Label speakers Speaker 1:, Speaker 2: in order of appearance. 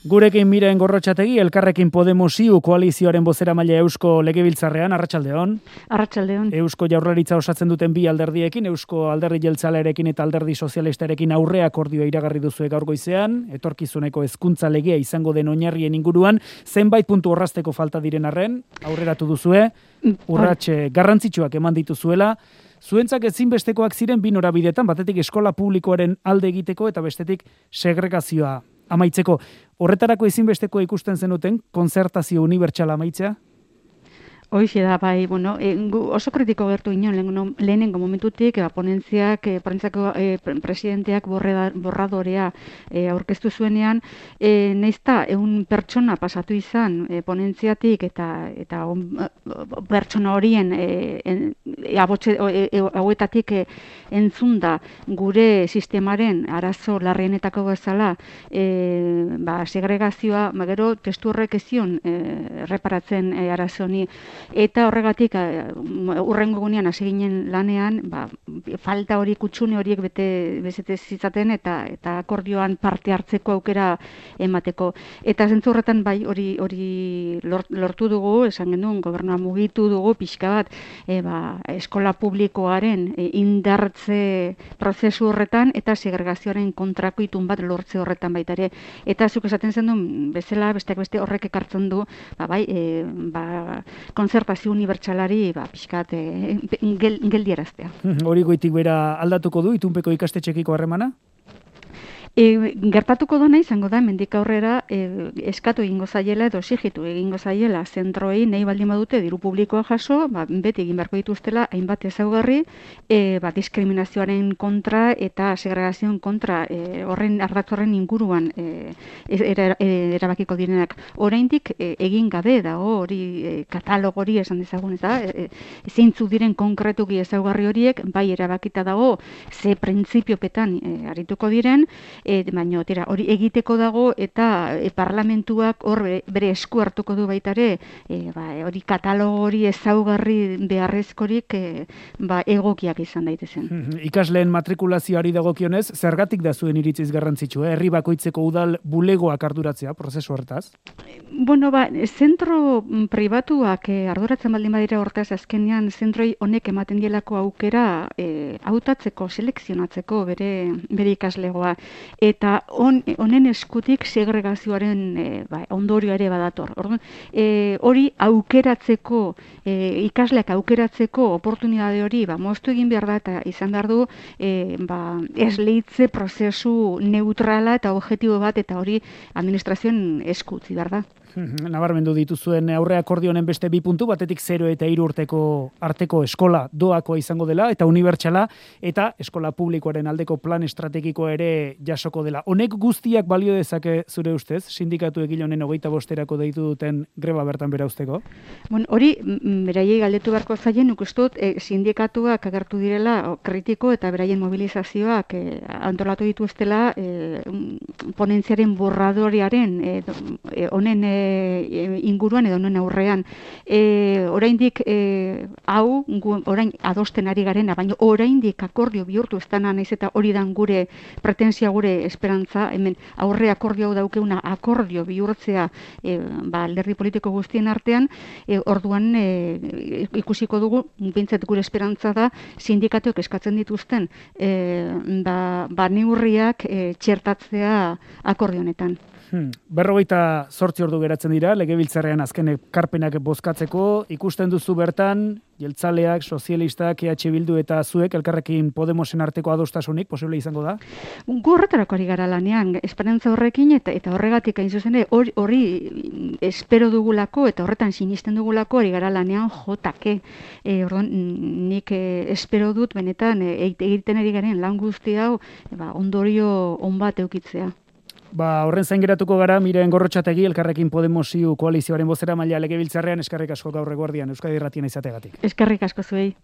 Speaker 1: Gurekin Miren Gorrotxategi, Elkarrekin Podemos IU koalizioaren bozeramaile Eusko Legebiltzarrean, arratsaldeon.
Speaker 2: Arratsaldeon.
Speaker 1: Eusko Jaurlaritza osatzen duten bi alderdiekin, Eusko Alderdi Jeltzalearekin eta Alderdi Sozialistarekin aurre akordioa iragarri duzue gaur goizean, etorkizuneko hezkuntza legea izango den oinarrien inguruan, zenbait puntu orrazteko falta diren arren, aurreratu duzue, urrats garrantzitsuak eman dituzuela. Zuentzak ezinbestekoak ziren bi norabidetan, batetik eskola publikoaren alde egiteko eta bestetik segregazioa amaitzeko. Horretarako ezinbestekoa ikusten zenuten kontzertazio unibertsala amaitzea?
Speaker 2: Hoixe da, bai, oso kritiko gertu ginen lehenengo momentutik, ponentziak, presidenteak borradorea aurkeztu zuenean, naizta 100 pertsona pasatu izan ponentziatik eta pertsona horien hauetatik entzunda gure sistemaren arazo larrienetako bezala segregazioa, gero testu horrek ez zion reparatzen arazo honi. Eta horregatik hurrengo egunean hasi ginen lanean, falta hori kutsune horiek bete zitzaten eta akordioan parte hartzeko aukera emateko. Eta zentzu horretan bai hori lortu dugu, esan genuen gobernua mugitu dugu pixka bat eskola publikoaren indartze prozesu horretan eta segregazioaren kontrako itun bat lortze horretan baita ere. Eta zuk esaten zen bezala, besteak beste horrek ekartzen du, kontzertazio unibertsalari pixkat geldieraztea.
Speaker 1: Hori goitik bera aldatuko du itunpeko ikastetxekiko harremana?
Speaker 2: Gertatuko dona izango da, mendik aurrera eskatu egingo zaiela edo exigitu egingo zaiela zentroei nahi baldin badute diru publikoa jaso, beti egin beharko dituztela hainbat ezaugarri, diskriminazioaren kontra eta segregazioen kontra horren ardatz horren inguruan erabakiko direnak. Oraindik egin gabe dago hori katalog hori esan dezagun, eta zeintzuk diren konkretuki ezaugarri horiek bai erabakita dago ze printzipiopetan arituko diren, baina hori egiteko dago eta parlamentuak hor bere esku hartuko du baitare hori katalogo hori ezaugarri beharrezkorik egokiak izan daitezen.
Speaker 1: Ikasleen matrikulazioari dagokionez, zergatik da zuen iritziz garrantzitsua? Herri bakoitzeko udal bulegoak arduratzea prozesu hortaz?
Speaker 2: Zentro pribatuak arduratzen baldin badira hortaz, azkenean zentroi honek ematen dielako aukera hautatzeko, selekzionatzeko bere ikaslegoa. Eta honen eskutik segregazioaren ondorio ere badator. Hori aukeratzeko, ikasleak aukeratzeko oportunitate hori moztu egin behar da eta izan behar du esleitze prozesu neutrala eta objektibo bat eta hori administrazioen eskutzi behar da.
Speaker 1: Nabarmendu dituzuen aurre akordionen beste bi puntu, batetik 0 eta 3 urteko arteko eskola doakoa izango dela eta unibertsala eta eskola publikoaren aldeko plan estrategikoa ere jasoko dela. Honek guztiak balio dezake zure ustez, sindikatu egile honen 25erako deitu duten greba bertan bera usteko?
Speaker 2: Hori beraiei galdetu beharko zaien, nik uste dut sindikatuak agertu direla kritiko eta beraien mobilizazioak antolatu dituztela ponentziaren borradorearen honen inguruan edo honen aurrean. Oraindik orain adosten ari garena, baina oraindik akordio bihurtu ez dana, naiz eta hori dan gure pretensia, gure esperantza, hemen aurre akordio hau daukeuna akordio bihurtzea alderdi politiko guztien artean, orduan ikusiko dugu, behintzat gure esperantza da, sindikatuek eskatzen dituzten neurriak txertatzea akordio honetan.
Speaker 1: 48 ordu geratzen dira, Legebiltzarrean azken ekarpenak bozkatzeko, ikusten duzu bertan, jeltzaleak, sozialistak, EH Bildu eta zuek, Elkarrekin Podemosen arteko adostasunik, posible izango da?
Speaker 2: Gu horretarako ari gara lanean, esperantza horrekin, eta horregatik hain zuzen, hori espero dugulako, eta horretan sinisten dugulako, ari gara lanean jotake. Nik espero dut, benetan, egiten ari garen lan guzti hau, ondorio on bat eukitzea.
Speaker 1: Horren zain geratuko gara, Miren Gorrotxategi, Elkarrekin Podemos IU koalizioaren bozeramailea Legebiltzarrean, eskerrik asko gaur eguerdian Euskadi Irratian izateagatik.
Speaker 2: Eskerrik asko zuei.